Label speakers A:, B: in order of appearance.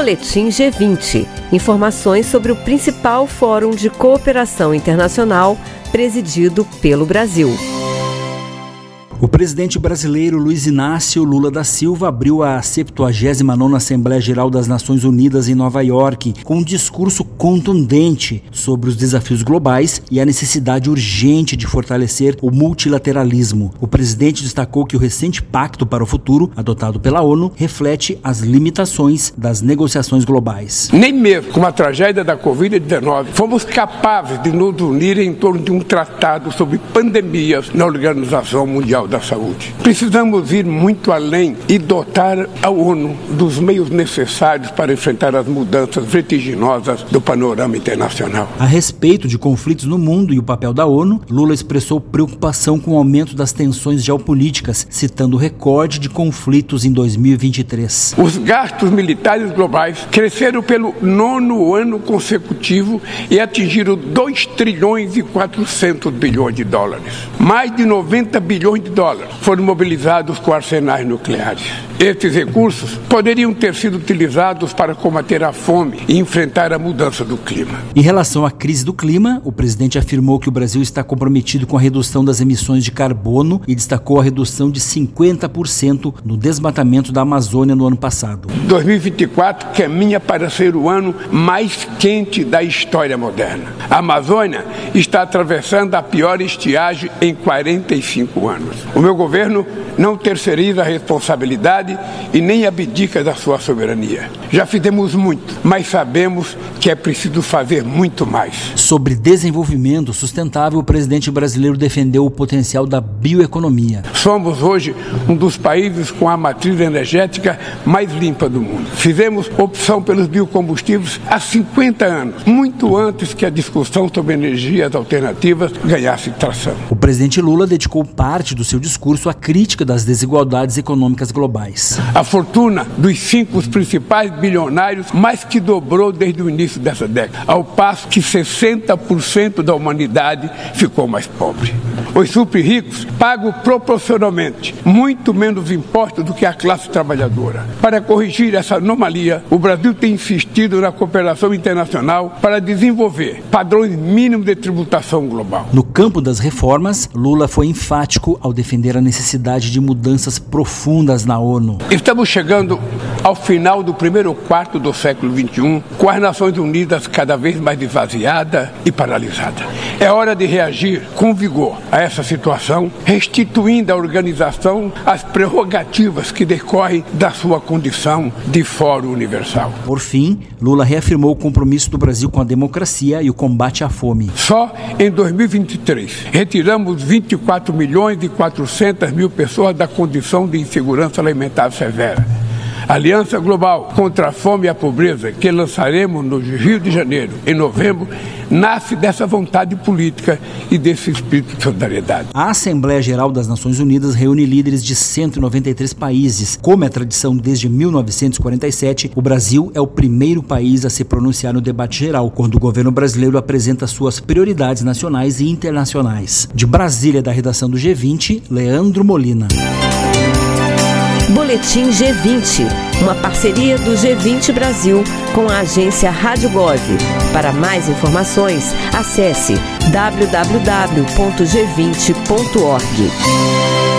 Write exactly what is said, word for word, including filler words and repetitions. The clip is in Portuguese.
A: Boletim G vinte. Informações sobre o principal fórum de cooperação internacional presidido pelo Brasil.
B: O presidente brasileiro Luiz Inácio Lula da Silva abriu a septuagésima nona Assembleia Geral das Nações Unidas em Nova York com um discurso contundente sobre os desafios globais e a necessidade urgente de fortalecer o multilateralismo. O presidente destacou que o recente Pacto para o Futuro, adotado pela ONU, reflete as limitações das negociações globais.
C: Nem mesmo com a tragédia da covid dezenove fomos capazes de nos unir em torno de um tratado sobre pandemias na Organização Mundial da Saúde. Precisamos ir muito além e dotar a ONU dos meios necessários para enfrentar as mudanças vertiginosas do panorama internacional.
B: A respeito de conflitos no mundo e o papel da ONU, Lula expressou preocupação com o aumento das tensões geopolíticas, citando o recorde de conflitos em dois mil e vinte e três.
C: Os gastos militares globais cresceram pelo nono ano consecutivo e atingiram dois trilhões e quatrocentos bilhões de dólares. Mais de noventa bilhões de dólares foram mobilizados com arsenais nucleares. Estes recursos poderiam ter sido utilizados para combater a fome e enfrentar a mudança do clima.
B: Em relação à crise do clima, o presidente afirmou que o Brasil está comprometido com a redução das emissões de carbono e destacou a redução de cinquenta por cento no desmatamento da Amazônia no ano passado.
C: dois mil e vinte e quatro caminha para ser o ano mais quente da história moderna. A Amazônia está atravessando a pior estiagem em quarenta e cinco anos. O meu governo não terceiriza a responsabilidade e nem abdica da sua soberania. Já fizemos muito, mas sabemos que é preciso fazer muito mais.
B: Sobre desenvolvimento sustentável, o presidente brasileiro defendeu o potencial da bioeconomia.
C: Somos hoje um dos países com a matriz energética mais limpa do mundo. Fizemos opção pelos biocombustíveis há cinquenta anos, muito antes que a discussão sobre energias alternativas ganhasse tração.
B: O presidente Lula dedicou parte do seu discurso à crítica das desigualdades econômicas globais.
C: A fortuna dos cinco principais bilionários mais que dobrou desde o início dessa década, ao passo que sessenta por cento da humanidade ficou mais pobre. Os super ricos pagam proporcionalmente muito menos impostos do que a classe trabalhadora. Para corrigir essa anomalia, o Brasil tem insistido na cooperação internacional para desenvolver padrões mínimos de tributação global.
B: No campo das reformas, Lula foi enfático ao defender a necessidade de mudanças profundas na ONU.
C: Estamos chegando ao final do primeiro quarto do século vinte e um, com as Nações Unidas cada vez mais esvaziada e paralisada. É hora de reagir com vigor a essa situação, restituindo à organização as prerrogativas que decorrem da sua condição de Fórum Universal.
B: Por fim, Lula reafirmou o compromisso do Brasil com a democracia e o combate à fome.
C: Só em dois mil e vinte e três, retiramos vinte e quatro milhões e quatrocentas mil pessoas da condição de insegurança alimentar severa. A Aliança Global contra a Fome e a Pobreza, que lançaremos no Rio de Janeiro, em novembro, nasce dessa vontade política e desse espírito de solidariedade.
B: A Assembleia Geral das Nações Unidas reúne líderes de cento e noventa e três países. Como é tradição desde mil novecentos e quarenta e sete, o Brasil é o primeiro país a se pronunciar no debate geral, quando o governo brasileiro apresenta suas prioridades nacionais e internacionais. De Brasília, da redação do G vinte, Leandro Molina.
A: Boletim G vinte, uma parceria do G vinte Brasil com a agência Rádio Gov. Para mais informações, acesse w w w ponto g vinte ponto org.